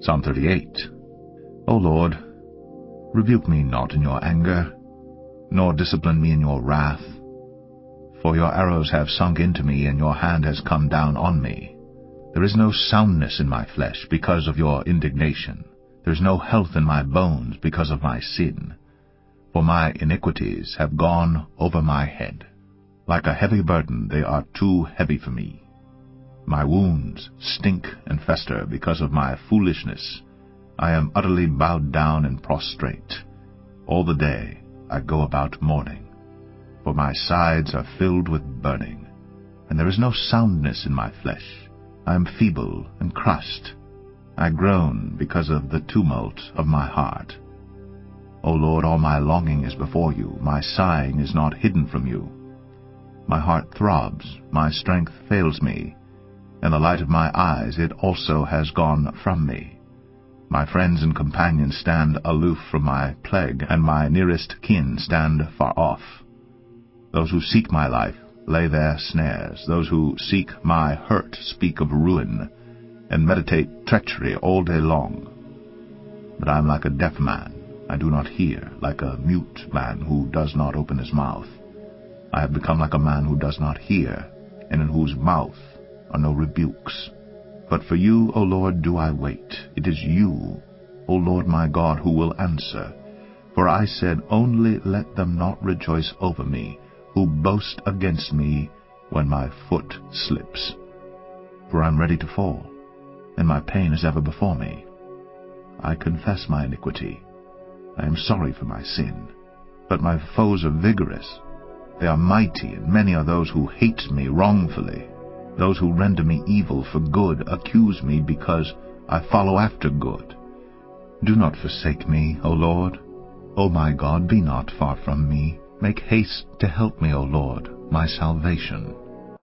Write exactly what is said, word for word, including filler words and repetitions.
Psalm thirty-eight. O Lord, rebuke me not in your anger, nor discipline me in your wrath. For your arrows have sunk into me, and your hand has come down on me. There is no soundness in my flesh because of your indignation. There is no health in my bones because of my sin. For my iniquities have gone over my head. Like a heavy burden they are too heavy for me. My wounds stink and fester because of my foolishness. I am utterly bowed down and prostrate. All the day I go about mourning, for my sides are filled with burning, and there is no soundness in my flesh. I am feeble and crushed. I groan because of the tumult of my heart. O Lord, all my longing is before you. My sighing is not hidden from you. My heart throbs, my strength fails me, and the light of my eyes, it also has gone from me. My friends and companions stand aloof from my plague, and my nearest kin stand far off. Those who seek my life lay their snares. Those who seek my hurt speak of ruin, and meditate treachery all day long. But I am like a deaf man. I do not hear, like a mute man who does not open his mouth. I have become like a man who does not hear, and in whose mouth are no rebukes. But for you, O Lord, do I wait. It is you, O Lord my God, who will answer. For I said, only let them not rejoice over me, who boast against me when my foot slips. For I am ready to fall, and my pain is ever before me. I confess my iniquity. I am sorry for my sin. But my foes are vigorous. They are mighty, and many are those who hate me wrongfully. Those who render me evil for good accuse me because I follow after good. Do not forsake me, O Lord. O my God, be not far from me. Make haste to help me, O Lord, my salvation.